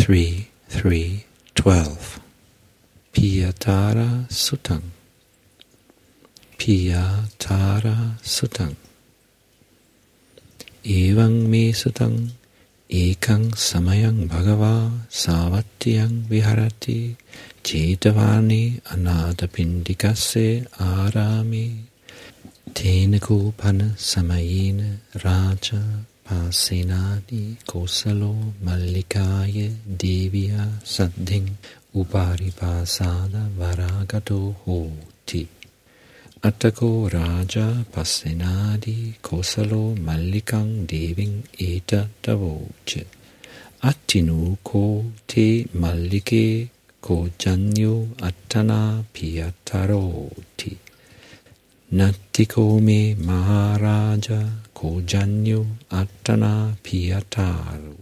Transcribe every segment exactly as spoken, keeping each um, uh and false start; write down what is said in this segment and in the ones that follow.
three three twelve. Piyatara Sutang. Piyatara Sutang. Evang me sutang ekang samayang bhagava savatyang viharati cetavani anadapindikase arami tenakopana samayena raja pasenadi kosalo mallikaya devya saddhing uparipasada varagato hoti. Attako raja pasenadi kosalo mallikang deving eta tavoce. Attinu ko te mallike ko janyo attana piyataroti. Nattiko me maharaja ko janyo attana piyataru.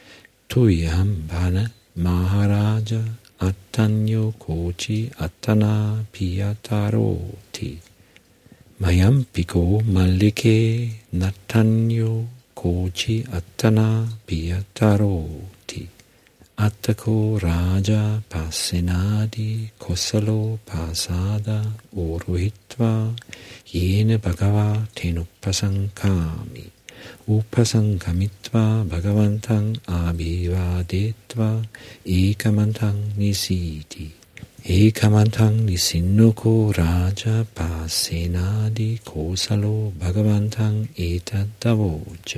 Tuyam bhana maharaja attanyo kochi attana piyataroti. Mayampiko mallike nattanyo kochi attana piyataroti. Attako raja pasenadi kosalo pasada orohitva yena bhagava tenupasankami. Upasankamitva bhagavantang abhivadetva ekamantang nisiti. Ekamantang nisinnuko raja pasenadi kosalo bhagavantang etadavoce.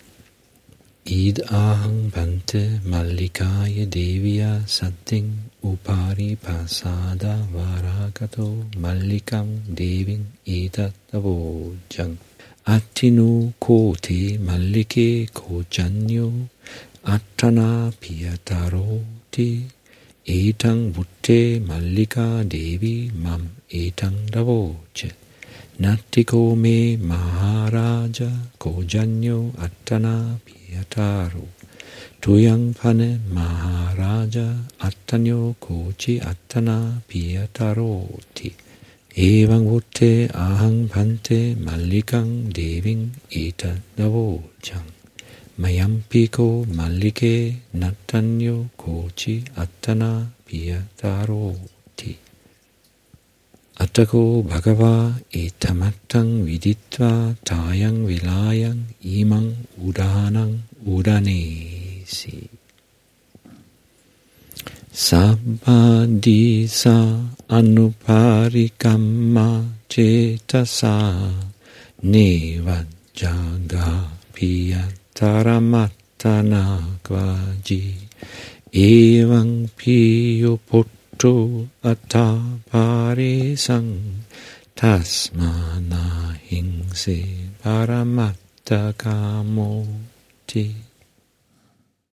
Id ahang bante mallikaya devya saddhing upari pasada varagato mallikam deving etadavojang. Attinu ko te mallike ko janyo attana piyataroti. Etang butte mallika devi mam etang davoce. Nattiko me maharaja ko janyo attana piyataru. Tuyang pane maharaja attanyo kochi attana piyataroti. Evang butte ahang bante mallikang deving eta davojang. Mayampiko mallike nattanyo kochi attana piyataroti. Attako bhagava etamattang viditva tayang vilayang imang udanang udanesi. Sabbadisa anuparikamma cetasa nevajjaga piyat taramattana kvaji evang piyo potto ataparesang tasmana hingse paramatta kamoti.